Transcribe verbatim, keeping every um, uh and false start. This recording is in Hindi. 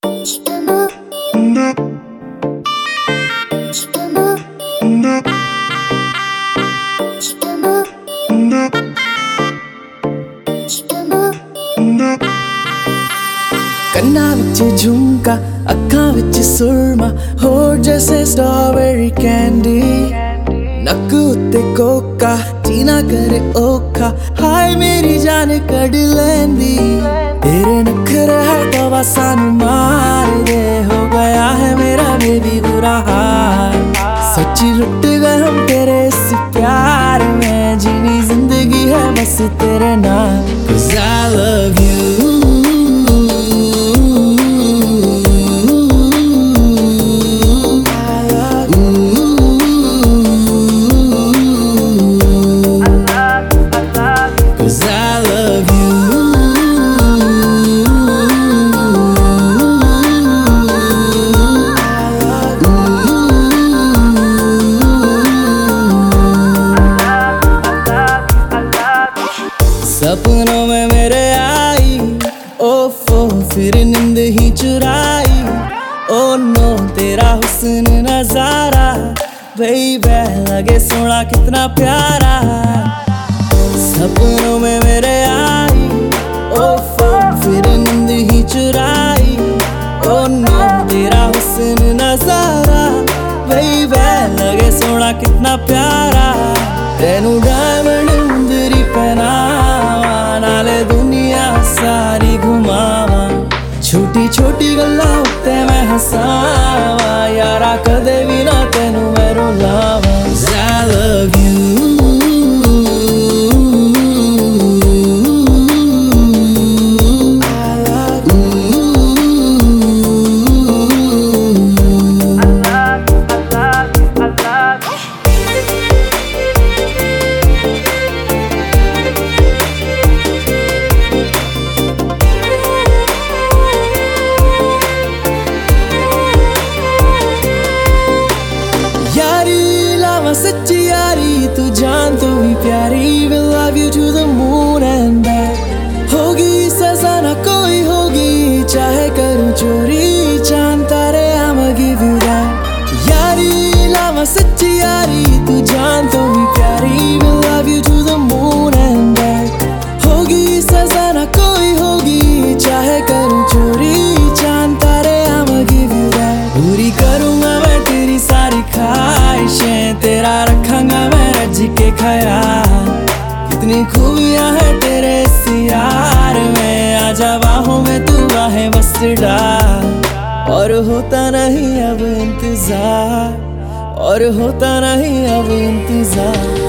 ਕੰਨਾਂ ਵਿੱਚ ਝੁਮਕਾ, ਅੱਖਾਂ ਵਿੱਚ ਸੁਰਮਾ, ਹੋਠ ਜੈਸੇ ਸਟ੍ਰਾਬੇਰੀ ਕੈਂਡੀ, ਨੱਕ ਉੱਤੇ ਕੋਕਾ, ਜੀਣਾ करे औखा, हाय मेरी जान कढ़ लैंदी। तेरे नखरे है तो सानू मार दे, हो गया है मेरा बेबी बुरा हाल। सच्ची लुट गए हम तेरे इस प्यार में, जीनी जिंदगी है बस तेरे नाम। 'Cause I love you, सपनों में मेरे आई, ओफो फिर नींद ही चुराई। ओ नो तेरा हुस्न नजारा, बेबी लगे सोना कितना प्यारा। सपनों में मेरे आई, ओफो फिर नींद ही चुराई। ओ नो तेरा हुस्न नजारा, बेबी लगे सोना कितना प्यारा। तेनू डायमंड मुंदरी पहनावा, नाले दुनिया सारी घुमावा, छोटी छोटी गल्लां उत्ते मैं हसावा, यारा कदे भी ना तेनू मैं रुलावा। 'Cause I love you, सच्ची यारी तू जान तू ही प्यारी। Will love you to the moon and back, होगी सजा ना कोई होगी, चाहे करूं चोरी चांद तारे I'ma give you that। यारी लावा सच्ची यारी तू जान तू ही प्यारी। Will love you to the moon and back, होगी सजा ना कोई होगी, चाहे करूं चोरी चांद तारे I'ma give you that। पूरी करूंगा मैं तेरी सारी ख्वाहिशें, तेरा रखूंगा मैं रज के ख्याल। कितनी खूबियां है तेरे इस यार में, आजा बाहों में तू बाहें बस डाल। और होता नहीं अब इंतजार, और होता नहीं अब इंतजार।